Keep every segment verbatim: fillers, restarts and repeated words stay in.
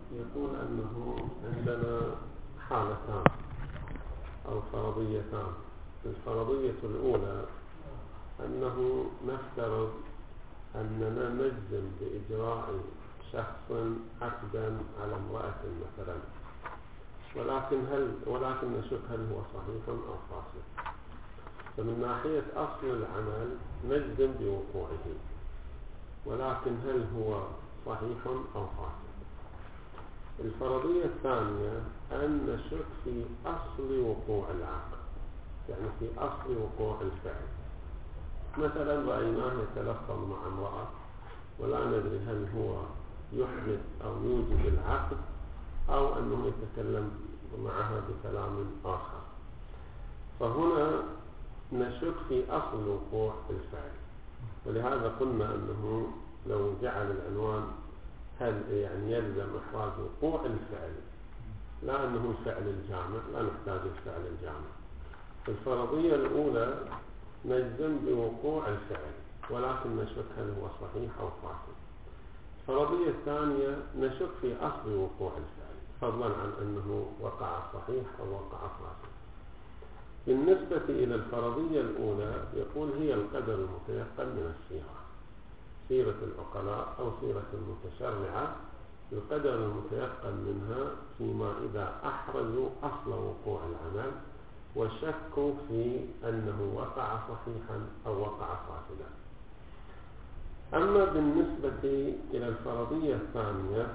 يقول أنه عندنا حالتان أو فرضيتان. الفرضية الأولى أنه نفترض أننا نجزم بإجراء شخص عقدا على امرأة مثلا، ولكن هل ولكن نشك هل هو صحيح أو فاسد. فمن ناحية أصل العمل نجزم بوقوعه، ولكن هل هو صحيح أو فاسد. الفرضية الثانية أن نشك في أصل وقوع العقد، يعني في أصل وقوع الفعل. مثلا رأيناه يتلفظ مع امرأة ولا ندري هل هو يحدث أو يوجد العقد أو أنه يتكلم معها بكلام آخر، فهنا نشك في أصل وقوع الفعل. ولهذا قلنا أنه لو جعل العنوان هل يعني يلزم إحراز وقوع الفعل لا أنه الفعل الجامع، لا نحتاج الفعل الجامع. الفرضية الأولى نجزم بوقوع الفعل ولكن نشك هل هو صحيح أو فاسد. الفرضية الثانية نشك في أصل وقوع الفعل فضلا عن أنه وقع صحيح أو وقع فاسد. بالنسبة إلى الفرضية الأولى يقول هي القدر المتيقن من السيرة، سيرة العقلاء أو سيرة المتشرعة، القدر المتيقن منها فيما إذا أحرزوا أصل وقوع العمل وشكوا في أنه وقع صحيحا أو وقع فاسدا. أما بالنسبة إلى الفرضية الثانية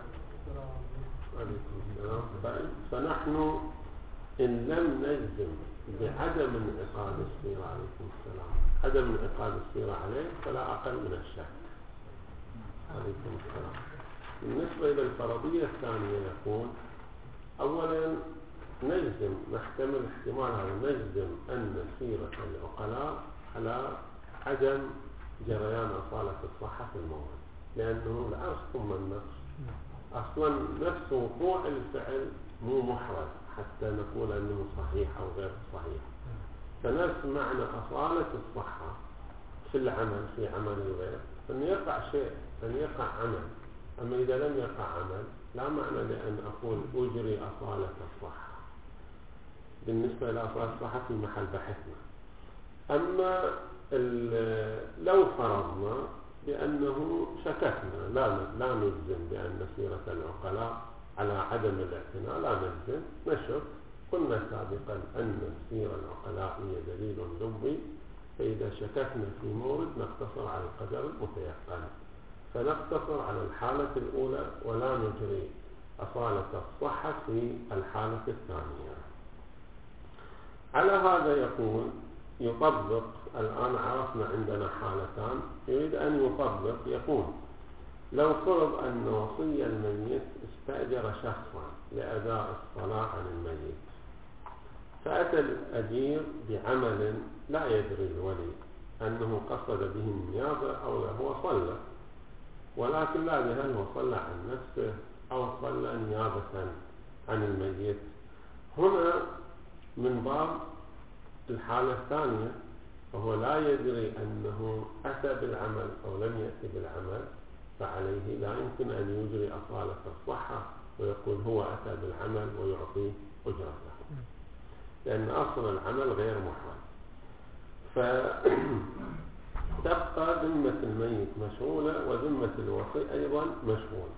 فنحن إن لم نجزم بعدم انعقاد السيرة عليكم السلام عدم انعقاد السيرة عليه فلا أقل من الشك عليكم السلام. بالنسبة إلى الفرضية الثانية يقول أولا نجزم نحتمل احتمال هذا نجزم أن سيرة العقلاء على عدم جريان أصالة الصحة في الموضوع، لأنه الأصل ثم النقص. أصلا نفس وقوع الفعل مو محرز حتى نقول أنه صحيح أو غير صحيح، فنفس معنى أصالة الصحة في العمل في عمل الغير أن يقع شيء أن يقع عمل. أما إذا لم يقع عمل لا معنى لأن أقول أجري أصالة الصحة بالنسبة إلى أصالة الصحة في محل بحثنا. أما لو فرضنا بأنه شككنا لا لا نجزم بأن سيرة العقلاء على عدم الاعتناء، لا نجزم نشك. قلنا سابقا أن السيرة العقلاء هي دليل لبي، فإذا شككنا في مورد نقتصر على القدر المتيقن، فنقتصر على الحالة الأولى ولا نجري أصالة الصحة في الحالة الثانية. على هذا يقول يطبق. الآن عرفنا عندنا حالتان، يريد أن يطبق. يقول لو فرض أن وصي الميت استأجر شخصا لأداء الصلاة عن الميت، فأتى الأجير بعمل لا يدري الولي أنه قصد به النيابة أو هو صلى، ولكن لا يدري هل هو صلى عن نفسه أو صلى نيابة عن الميت. هنا من باب الحالة الثانية، فهو لا يدري أنه أتى بالعمل أو لم يأتي بالعمل، فعليه لا يمكن أن يجري أصالة الصحة ويقول هو أتى بالعمل ويعطيه أجرته، لأن أصل العمل غير محرم. فتبقى ذمة الميت مشغولة وذمة الوصي أيضا مشغولة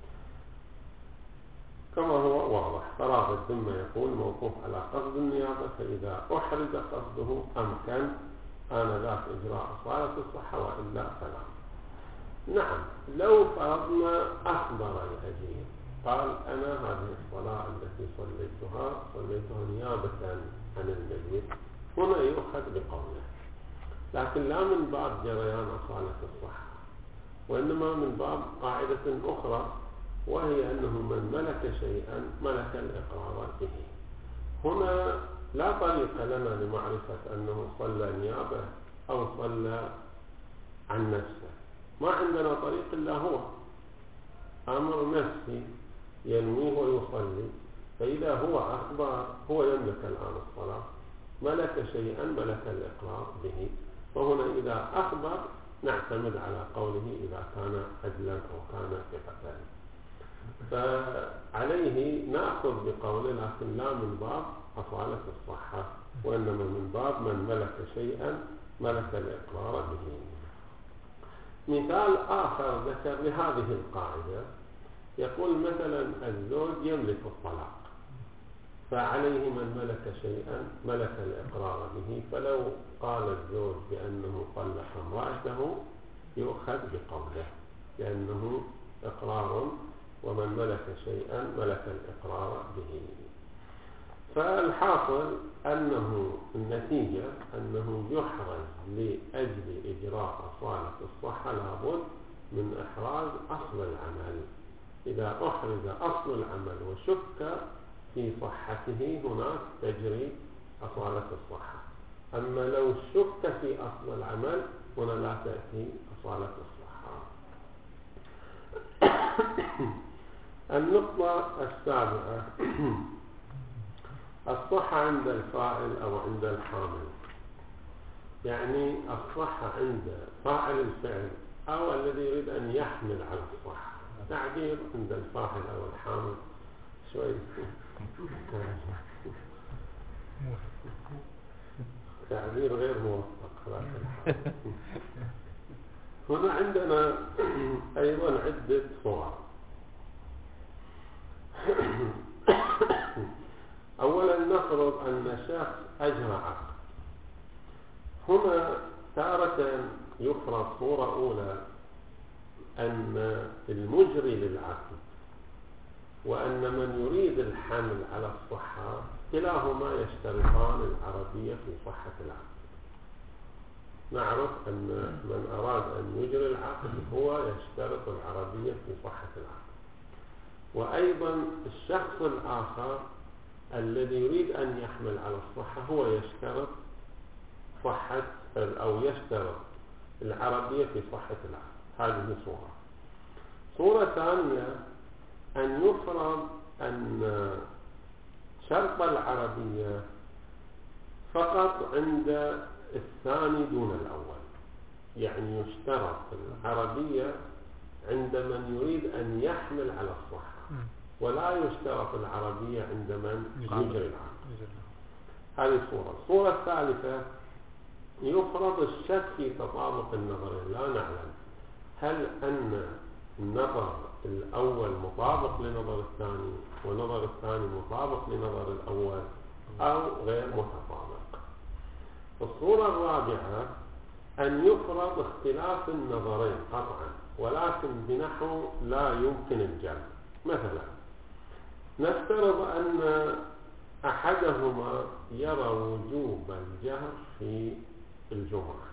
كما هو واضح. فراغ الذمة يقول موقوف على قصد النيابة، فإذا أحرز قصده أمكن آنذاك إجراء أصالة الصحة وإلا فلا. نعم لو فرضنا أخبر الأجير قال أنا هذه الصلاة التي صليتها صليتها نيابة عن الميت، هنا يؤخذ بقوله، لكن لا من باب جريان أصالة الصحة، وإنما من باب قاعدة أخرى، وهي أنه من ملك شيئا ملك الإقرار به. هنا لا طريق لنا لمعرفة أنه صلى نيابة أو صلى عن نفسه، ما عندنا طريق إلا هو أمر نفسي ينويه ويصلي. فإذا هو أخبر هو يملك الآن الصلاة، ملك شيئا ملك الإقرار به، فهنا إذا أخبر نعتمد على قوله إذا كان عدلا أو كان ثقة. فعليه نأخذ بقوله لكن لا من باب أصالة الصحة، وإنما من باب من ملك شيئا ملك الإقرار به. مثال آخر ذكر لهذه القاعدة، يقول مثلا الزوج يملك الطلاق، فعليه من ملك شيئا ملك الإقرار به، فلو قال الزوج بأنه طلق امرأته يؤخذ بقوله، لأنه إقرار، ومن ملك شيئا ملك الإقرار به. فالحاصل أنه النتيجة أنه يحرز لأجل إجراء أصالة الصحة لابد من إحراز أصل العمل. إذا أحرز أصل العمل وشك في صحته هناك تجري أصالة الصحة. أما لو شك في أصل العمل هنا لا تأتي أصالة الصحة. النقطة السابعة الصحة عند الفاعل أو عند الحامل، يعني الصحة عند فاعل الفعل أو الذي يريد أن يحمل على الصحة. تعبير عند الفاعل أو الحامل شوي تعبير غير موفق على كل حال. هنا عندنا أيضا عدة صور. أولا نفرض أن شخص أجرى عقد. هنا تارة يفرض صورة أولى أن المجري للعقد وأن من يريد الحمل على الصحة كلاهما يشترطان العربية في صحة العقد. نعرف أن من أراد أن يجري العقد هو يشترط العربية في صحة العقد. وأيضا الشخص الآخر الذي يريد أن يحمل على الصحة هو يشترط صحة أو يشترط العربية في صحة العقد. هذه صورة. صورة ثانية أن يفرض أن شرط العربية فقط عند الثاني دون الأول، يعني يشترط العربية عند من يريد أن يحمل على الصحة ولا يشترط العربية عند من يجري العقد. هذه صورة. الصورة الثالثة يفرض الشك في تطابق النظرين. لا نعلم هل أن النظر الأول مطابق لنظر الثاني ونظر الثاني مطابق لنظر الأول أو غير متطابق. الصورة الرابعة أن يفرض اختلاف النظرين قطعا ولكن بنحو لا يمكن الجمع. مثلا نفترض أن أحدهما يرى وجوب الجهر في الجمعة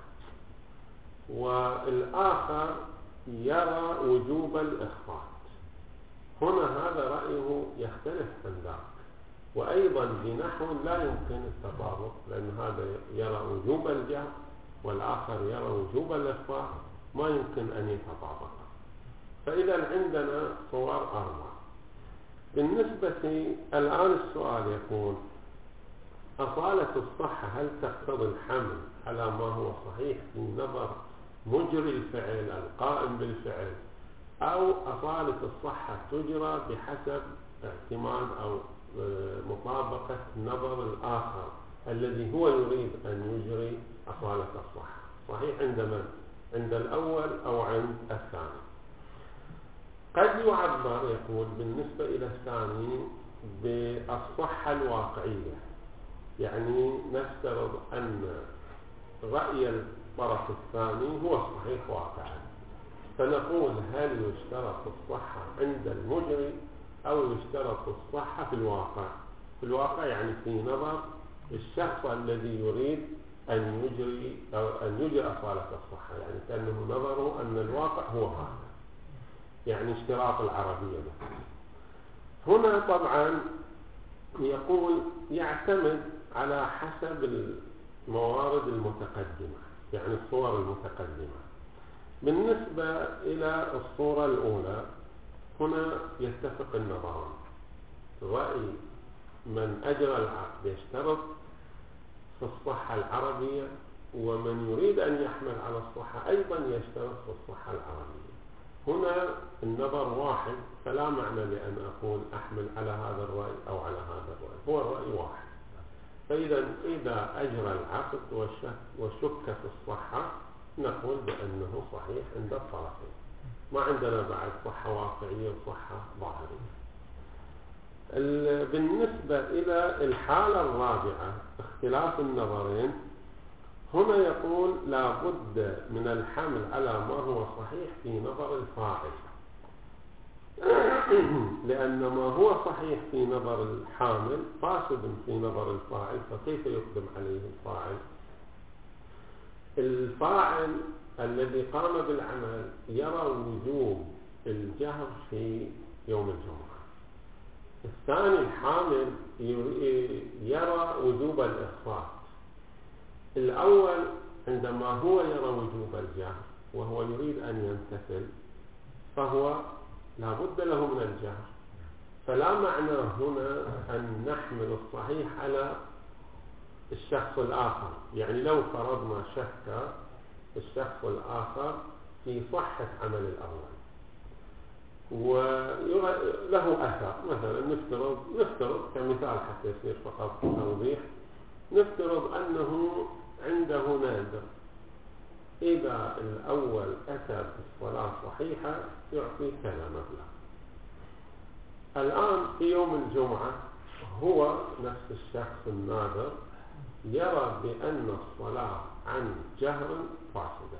والآخر يرى وجوب الإخفاء. هنا هذا رأيه يختلف عن ذاك، وأيضا بنحو لا يمكن التطابق، لأن هذا يرى وجوب الجهر والآخر يرى وجوب الإخفاء، ما يمكن أن يتطابق. فإذا عندنا صور أربعة. بالنسبة الآن السؤال يكون أصالة الصحة هل تقتضي الحمل على ما هو صحيح في نظر مجري الفعل القائم بالفعل، أو أصالة الصحة تجرى بحسب اعتماد أو مطابقة نظر الآخر الذي هو يريد أن يجري أصالة الصحة؟ صحيح عند من؟ عند الأول أو عند الثاني؟ قد يعبر يقول بالنسبة إلى الثاني بالصحة الواقعية، يعني نفترض أن رأي الطرف الثاني هو الصحيح واقعا، فنقول هل يشترط الصحة عند المجري أو يشترط الصحة في الواقع؟ في الواقع يعني في نظر الشخص الذي يريد أن يجري أو أن يجري أصالة الصحة، يعني كأنه نظره أن الواقع هو هذا، يعني اشتراط العربية مثلا. هنا طبعا يقول يعتمد على حسب الموارد المتقدمة، يعني الصور المتقدمة. بالنسبة إلى الصورة الأولى هنا يتفق النظران، رأي من أجرى العقد يشترط في الصحة العربية، ومن يريد أن يحمل على الصحة أيضا يشترط في الصحة العربية. هنا النظر واحد، فلا معنى لأن أقول أحمل على هذا الرأي أو على هذا الرأي، هو الرأي واحد. فإذا إذا أجرى العقد وشك, وشك في الصحة نقول بأنه صحيح عند الطرفين، ما عندنا بعد صحة واقعية وصحة ظاهرية. بالنسبة إلى الحالة الرابعة اختلاف النظرين، هنا يقول لا بد من الحمل على ما هو صحيح في نظر الفاعل، لأن ما هو صحيح في نظر الحامل فاسد في نظر الفاعل، فكيف يقدم عليه الفاعل؟ الفاعل الذي قام بالعمل يرى وجوب الجهر في يوم الجمعة، الثاني الحامل يرى وجوب الإخفاء. الأول عندما هو يرى وجوب الجهر وهو يريد أن يمتثل فهو لا بد له من الجهر، فلا معنى هنا أن نحمل الصحيح على الشخص الآخر. يعني لو فرضنا شك الشخص الآخر في صحة عمل الأول وله أثر، مثلا نفترض نفترض كمثال حتى يصير فقط توضيح، نفترض أنه عنده نادر إذا الأول أتى بالصلاة صحيحة يعطي كذا مبلغ. الآن في يوم الجمعة هو نفس الشخص النادر يرى بأن الصلاة عن جهر فاسدة،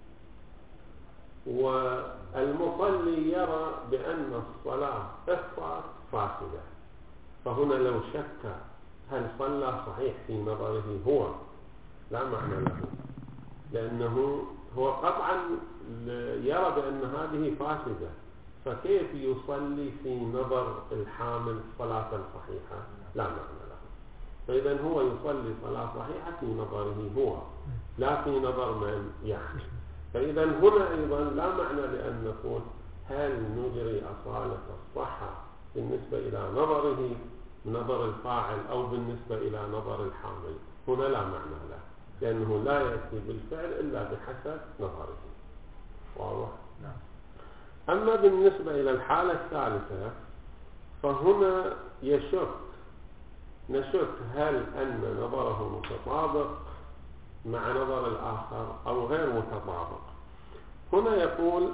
والمصلي يرى بأن الصلاة إخفاء فاسدة، فهنا لو شك هل صلى صحيح في نظره هو لا معنى له، لأنه هو قطعا يرى بأن هذه فاسدة، فكيف يصلي في نظر الحامل صلاة صحيحة؟ لا معنى له. فإذا هو يصلي صلاة صحيحة في نظره هو لا في نظر من يحمل. فإذا هنا أيضا لا معنى لأن نقول هل نجري أصالة الصحة بالنسبة إلى نظره نظر الفاعل أو بالنسبة إلى نظر الحامل، هنا لا معنى له، لأنه لا يأتي بالفعل إلا بحسب نظره. واضح؟ أما بالنسبة إلى الحالة الثالثة فهنا يشك نشك هل أن نظره متطابق مع نظر الآخر أو غير متطابق. هنا يقول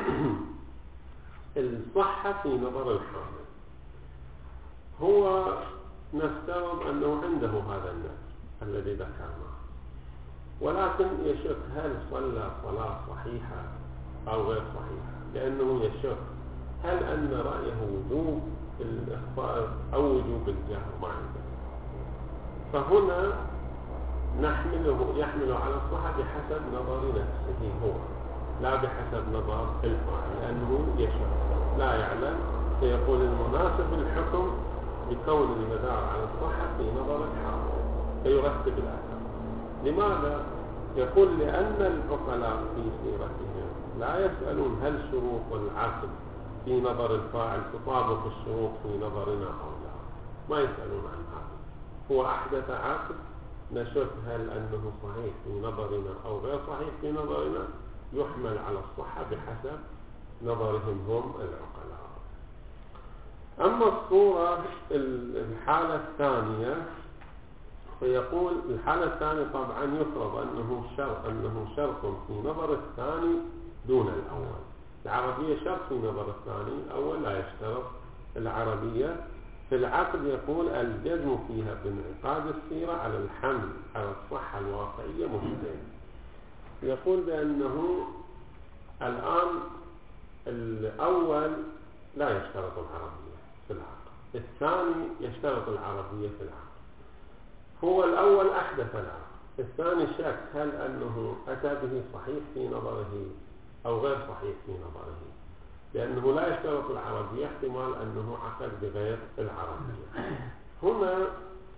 الصحة في نظر الحامل، هو نفترض أنه عنده هذا النفس الذي ذكرناه، ولكن يشك هل صلى صلاة صحيحة أو غير صحيحة، لأنه يشك هل أن رأيه وجوب الإخفاء أو وجوب الجهر ما عنده. فهنا نحمله يحمل على الصحة بحسب نظر نفسه هو لا بحسب نظر الفاعل، لأنه يشك لا يعلم، فيقول المناسب الحكم بكون المدار على الصحة في نظر الحامل فيرتب الأثر. لماذا؟ يقول لأن العقلاء في سيرتهم لا يسألون هل شروط العقد في نظر الفاعل تطابق الشروط في نظرنا أو لا، ما يسألون عن هذا. هو أحدث عقد نشوف هل أنه صحيح في نظرنا أو غير صحيح في نظرنا، يحمل على الصحة بحسب نظرهم هم العقلاء. أما الصورة الحالة الثانية فيقول الحالة الثانية طبعا يفرض أنه شرط أنه شرط في نظر الثاني دون الأول. العربية شرط في نظر الثاني، الأول لا يشترط. العربية في العقد يقول الجزم فيها بانعقاد السيرة على الحمل على الصحة الواقعية مستحيل. يقول بأنه الآن الأول لا يشترط العربية في العقد، الثاني يشترط العربية في العقد. هو الأول أحدث العقد، الثاني شك هل أنه أتى به صحيح في نظره أو غير صحيح في نظره، لأنه لا يشترط العربية، احتمال أنه عقد بغير العربية. هنا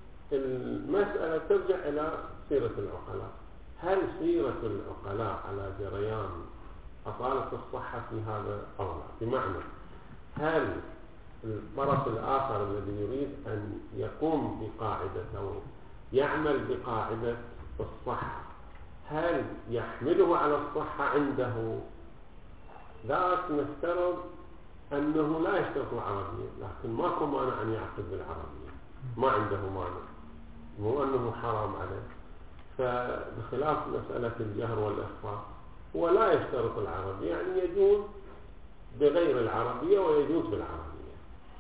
المسألة ترجع إلى سيرة العقلاء، هل سيرة العقلاء على جريان أصالة الصحة في هذا أو لا؟ بمعنى هل الطرف الآخر الذي يريد أن يقوم بقاعدة أو يعمل بقاعدة الصحة هل يحمله على الصحة عنده ذاك نفترض أنه لا يشترط العربية، لكن ماكو مانع أن يعقد بالعربية، ما عنده مانع، مو أنه حرام عليه. فبخلاف مسألة الجهر والإخفاء هو لا يشترط العربية، يعني يجوز بغير العربية ويجوز بالعربية.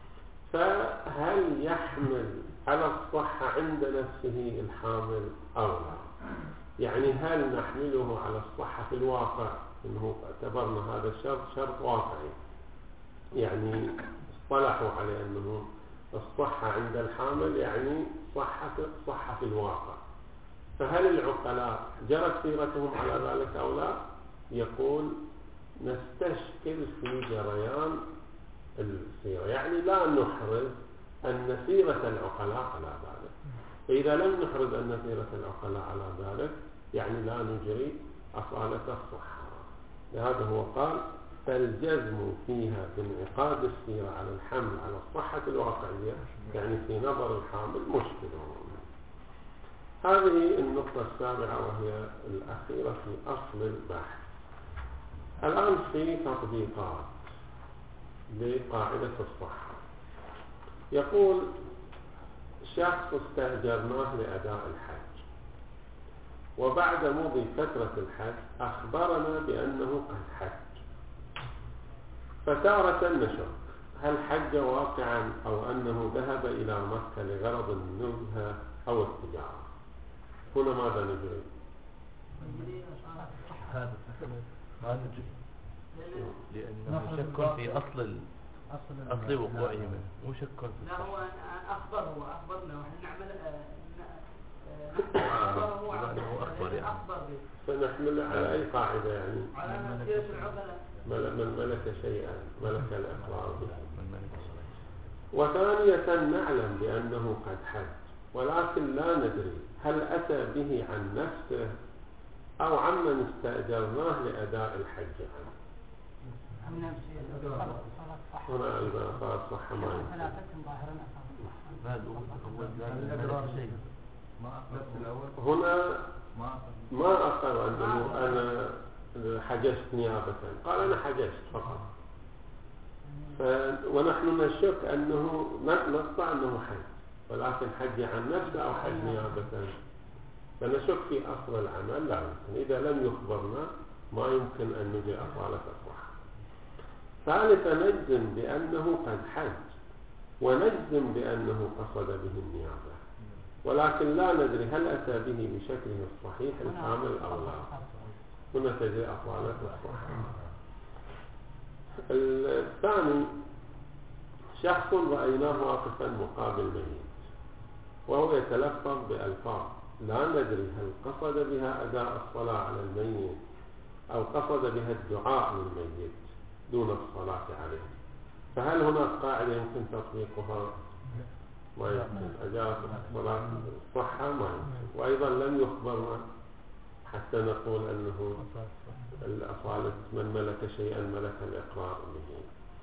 فهل يحمل على الصحة عند نفسه الحامل أو لا؟ يعني هل نحمله على الصحة في الواقع، إنه اعتبرنا هذا الشرط شرط واقعي، يعني اصطلحوا على أنه الصحة عند الحامل يعني صحة صحة في الواقع، فهل العقلاء جرت سيرتهم على ذلك أو لا؟ يقول نستشكل في جريان السيرة، يعني لا نحرز أن سيرة العقلاء على ذلك. فإذا لم نحرز أن سيرة العقلاء على ذلك يعني لا نجري أصالة الصحة. لهذا هو قال فالجزم فيها بانعقاد السيرة على الحمل على الصحة الواقعية يعني في نظر الحامل مشكل. هذه النقطة السابعة وهي الأخيرة في أصل البحث. الآن في تطبيقات لقاعدة الصحة. يقول شخص استأجرناه لأداء الحج، وبعد مضي فترة الحج أخبرنا بأنه قد حج، فتارة نشك هل حج واقعا أو أنه ذهب إلى مكة لغرض النزهة أو التجارة. هنا ماذا نجري؟ هذا ما نجري لأنه شك في أصل أصل وقوعه منه، مو شك في لا هو أخبر هو أخبرنا ونحن نعمل أخبره أنه أخبر يعني فنحمل على أي قاعدة يعني؟ على سيرة العقلاء من ملك شيئا ملك الإقرار به. وثانية نعلم بأنه قد حج ولكن لا ندري هل أتى به عن نفسه أو عمن استأجرناه لأداء الحج عنه. هنا إذا صار صح ما يمكن. هنا ما أقر أنه أنا حججت نيابة، قال أنا حججت فقط، ونحن نشك أنه نقطع أنه حج، ولكن حج عن نفسه أو حج نيابة، فنشك في أصل العمل لا يمكن. إذا لم يخبرنا ما يمكن أن نجي أصالة الصحة. ثالثا نجزم بأنه قد حج ونجزم بأنه قصد به النيابة، ولكن لا ندري هل أتى به بشكله الصحيح الكامل أو لا. هنا تجي أصالة الصحة. الثاني شخص رأيناه واقفا مقابل ميت وهو يتلفظ بألفاظ لا ندري هل قصد بها أداء الصلاة على الميت أو قصد بها الدعاء للميت دون الصلاة عليه. فهل هناك قاعدة يمكن تطبيقها؟ ما يمكن. أجاز الصلاة الصحة ما يمكن. وأيضا لم يخبرنا حتى نقول أنه الأصالة من ملك شيئا ملك الإقرار به.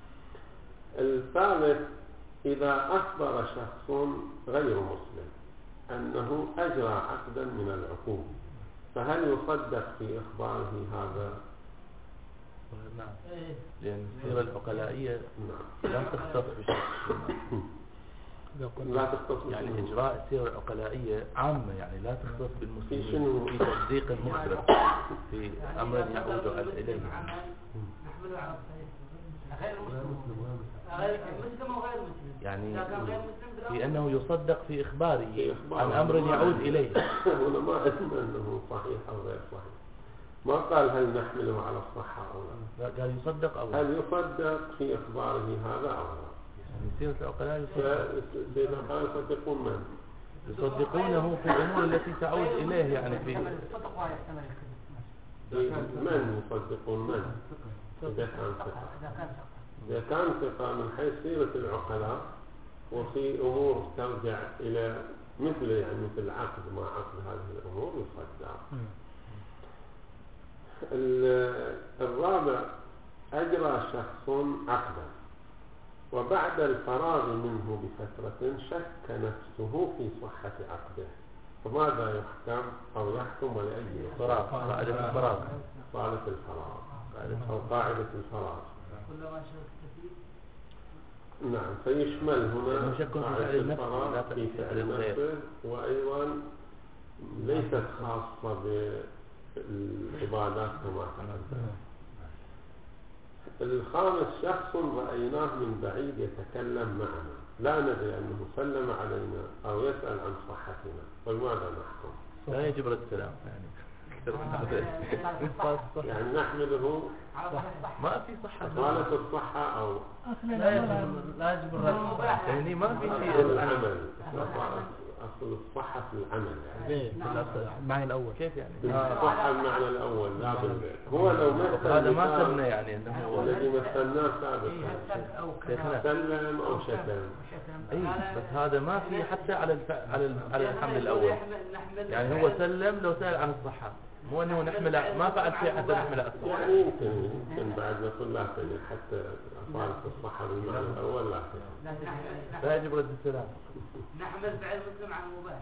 الثالث إذا أخبر شخص غير مسلم أنه أجرى عقدا من العقود، فهل يصدق في إخباره هذا؟ نعم، لأن السيرة العقلائية لا تختص بشخص، لا تختص يعني إجراء السيرة العقلائية عامة، يعني لا تختص بالمسلمين في تصديق المخبر في أمر يعود إليه. نحمله على الصحيح غير مسلم غير مسلم أو غير مسلم، يعني غير في أنه يصدق في إخباره عن أمر يعود إليه. هنا ما اسم أنه صحيح أو غير صحيح، ما قال هل نحمله على الصحة أو لا، قال يصدق أو لا. هل يصدق في إخباره هذا أو لا؟ يعني سيرة العقلاء يصدقون من؟ يصدقونه في الأمور التي تعود إليه، يعني في من يصدقون من؟ إذا كان ثقة، إذا كان ثقة من حيث سيرة العقلاء وفي أمور ترجع إلى مثل يعني مثل عقد ما عقد هذه الأمور يصدق. الرابع أجرى شخص عقدا وبعد الفراغ منه بفترة شك نفسه في صحة عقده، فماذا يحكم أو يحكم ولأي فراغ؟ قاعدة الفراغ، قاعدة الفراغ أو قاعدة الفراغ. كلما شك فيه. نعم، فيشمل هنا شك في قاعدة فعل النفس الفراغ لا في في فعل فعل الغير. نفسه، وأيضا ليست خاصة بالعبادات كما تقدم. الخامس شخص رأيناه من بعيد يتكلم معنا، لا ندري أنه سلم علينا أو يسأل عن صحتنا، فماذا نحكم؟ لا يجب رد السلام يعني. يعني نحمله ما في صحة. صالة الصحة أو لا يجب لا يجب الرد. يعني ما في أصل شيء. العمل، أصل الصحة في العمل يعني. المعنى الأول كيف يعني؟ الصحة المعنى الأول لا بالغير. هو لو مثل هذا ما سمنا يعني أنه الذي مثلناه سابقا سلم أو شتم. اي بس هذا ما في حتى على الف... على ال... على الحمل الاول. يعني هو سلم لو سأل عن الصحة، مو انه نحمل ما فعل شيء حتى نحمل الصحة. يعني يمكن يمكن بعد نقول لا تجد حتى أصالة الصحة بالمعنى الأول لا تجد. لا يجب رد السلام. نحمل فعل مسلم عن المباح.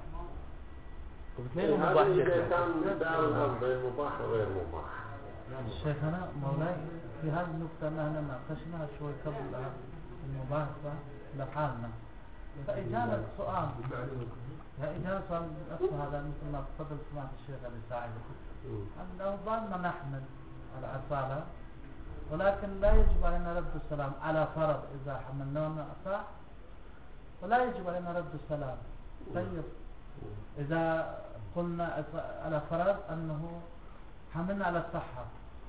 واثنين هذا مباح. إذا كان دار الأرض بين مباح وغير مباح. شيخنا مولاي في هذه النقطة نحن ناقشناها شوي قبل المباح لحالنا، فإجابة سؤال إجابة سؤال نفس هذا مثل ما تفضل سمعت الشيخ علي سعيد أنه ظلنا نحمل على أصالة، ولكن لا يجب علينا رد السلام على فرض إذا حملنا صح، ولا يجب علينا رد السلام. طيب إذا قلنا على فرض أنه حملنا على الصحة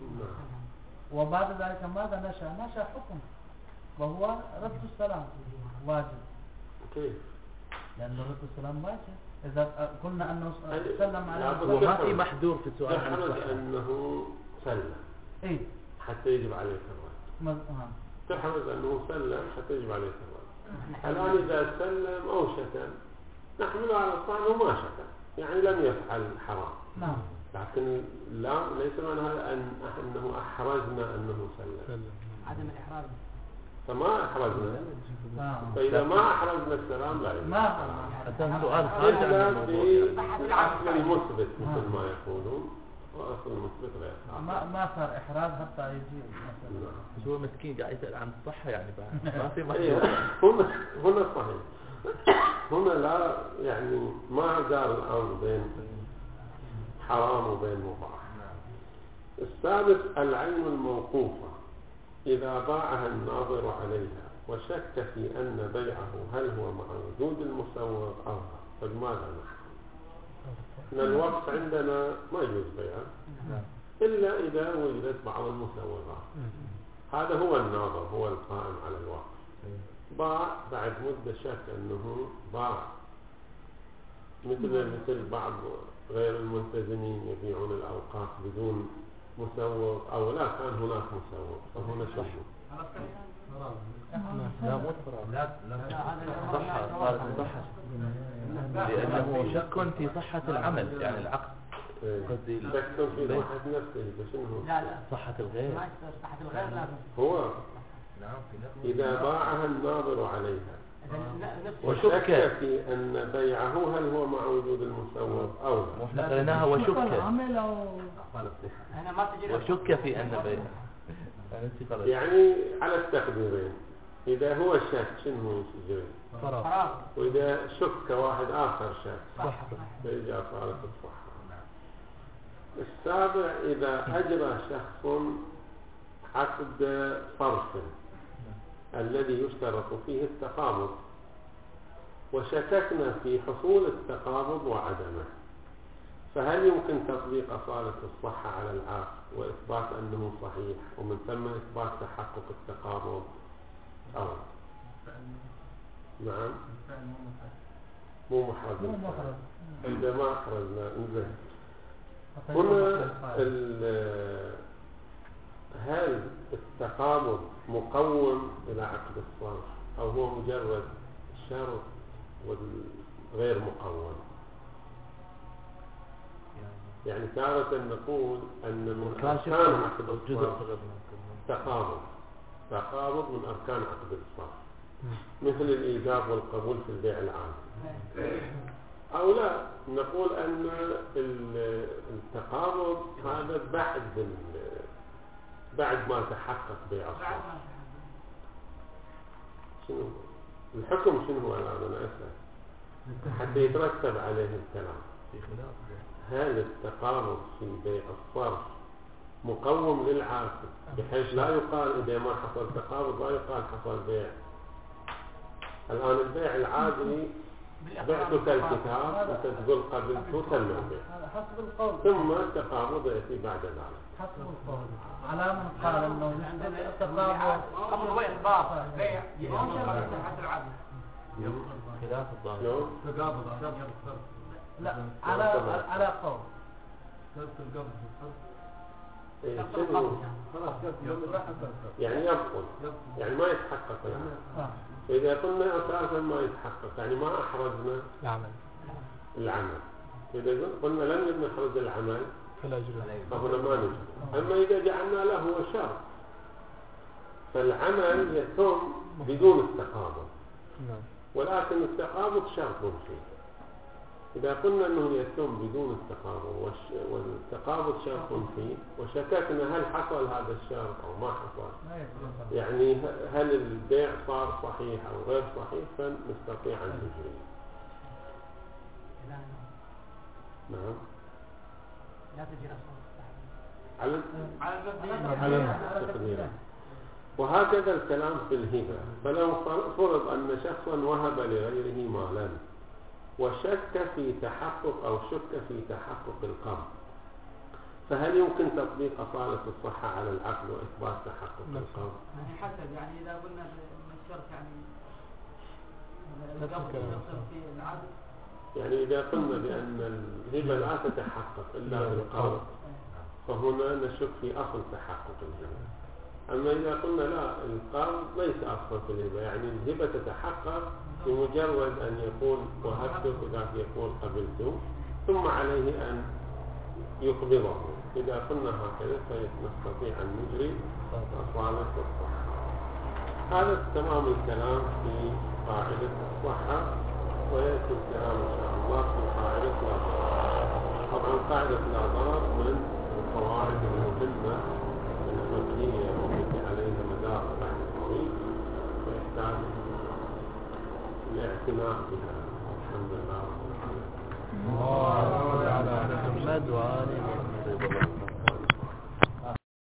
وبعد ذلك ماذا نشأ؟ نشأ حكم وهو رد السلام واجب. كيف؟ لأن رد السلام واجب. إذا قلنا أنه سلم على وما في محذور في السؤال عن تحمل الصحة. أنه سلم إيه حتى يجب عليك الرد. تحمل أنه سلم حتى يجب عليك الرد. الآن إذا سلم أو شتم نحمله على الصحة وما شتم، يعني لم يفعل حرام. نعم. لكن لا ليس معنى هذا أن أنه أحرجنا أنه سلم. عدم الإحراج. فما أحرجنا. نعم. فإذا ما أحرجنا السلام لا يجب. ما سؤال خارج عن إلا الموضوع. بالأصل المثبت مثل ما يقولون، وأصل المثبت غير ما ما صار إحراج حتى يجي مثلا. بس هو مسكين قاعد يسأل عن الصحة يعني ما في إيه، هنا هنا صحيح. هنا لا يعني ما دار الأمر بين حرام وبين مباح. السادس العين الموقوفة إذا باعها الناظر عليها وشك في أن بيعه هل هو مع وجود المسوغ أو لا، فلماذا نحكم؟ إن الوقف عندنا ما يجوز بيعه إلا إذا وجدت بعض المسوغات. هذا هو الناظر، هو القائم على الوقف. باع بعد مدة شك أنه باع، مثل مثل بعض غير الملتزمين يبيعون الأوقاف بدون مسوغ أو لا كان هناك مسوغ، فهنا صح. لا مو الفراغ. لا صحة صارت صحة لأنه شك في صحة العمل يعني العقد. قصدي شك في صحة نفسه فشنو؟ لا لا صحة الغير. صحة الغير لازم. هو إذا باعها الناظر عليها وشك في أن بيعه هل هو مع وجود المسوغ أو لا. واحنا قريناها وشك هنا ما تجري وشك في أن بيعه يعني على التقديرين. إذا هو شك شنو يجري؟ فراغ. وإذا شك واحد آخر شك صح فيجي صارت الصحة. السابع إذا أجرى شخص عقد صرف الذي يشترط فيه التقابض وشككنا في حصول التقابض وعدمه، فهل يمكن تطبيق أصالة الصحة على العقد وإثبات أنه صحيح ومن ثم إثبات تحقق التقابض أو نعم مو محرز إذا ما أحرزنا انزل هنا هل التقابض مقوم إلى عقد الصرف أو هو مجرد شرط وغير مقوم؟ يعني تارة نقول أن من أركان عقد الصرف تقابض تقابض من أركان عقد الصرف مثل الإيجاب والقبول في البيع العام، أو لا نقول أن التقابض هذا بعد بعد ما تحقق بيع بعد الصرف. ما شنو الحكم؟ شنو هو الآن أنا أسأل حتى يترتب عليه الكلام. في خلاف. هل التقابض في بيع الصرف مقوم للعاقل بحيث لا يقال إذا ما حصل تقابض لا يقال حصل بيع؟ الآن البيع العادي بعتك الكتاب وانت تقول قبلت تم البيع، هذا حسب القول، ثم التقابض يأتي بعد ذلك. حسب القول على من قال انه يحصل التقابض قبل بيع الباطل بيع يوم صحة العقد. خلاف الظاهر. شلون؟ تقابض لا على على قول شرط القبض في الصرف. إيه، شنو؟ خلاص يبطل لا حصل يعني يبطل، يعني ما يتحقق يعني. آه. إذا قلنا أساسا ما يتحقق يعني ما أحرزنا العمل العمل. إذا قلنا لم نحرز العمل فلا يجوز. فهنا ما نجوز. أما إذا جعلنا له شرط فالعمل يتم بدون التقابض، نعم. ولكن التقابض شرط فيه. إذا قلنا أنه يتم بدون التقابض والتقابض شرط فيه وشككنا هل حصل هذا الشرط أو ما حصل، ما يجوز. يعني هل البيع صار صحيح أو غير صحيح، فنستطيع أن نجري. نعم. لا تجري أصلا على على على تقديره. وهكذا الكلام في الهبة. فلو فرض أن شخصا وهب لغيره مالا وشك في تحقق أو شك في تحقق القرض، فهل يمكن تطبيق أصالة الصحة على العقل وإثبات تحقق القرض؟ يعني حسب، يعني إذا قلنا أن الشرط يعني القبض يصل في العقد، يعني إذا قلنا بأن الهبة لا تتحقق إلا بالقرض فهنا نشك في أصل تحقق الهبة. أما إذا قلنا لا، القرض ليس أصلا في الهبة، يعني الهبة تتحقق بمجرد أن يقول وهبت وذاك يقول قبلت ثم عليه أن يقبضه. إذا قلنا هكذا فنستطيع أن نجري أصالة الصحة. هذا تمام الكلام في قاعدة الصحة، ويأتي الكلام إن شاء الله في قاعدة لا ضرر. طبعا قاعدة لا ضرر من القواعد المهمة الفقهية التي عليها مدار بحث طويل ويحتاج الاعتناء بها. الحمد لله رب العالمين. الله على محمد وآل محمد.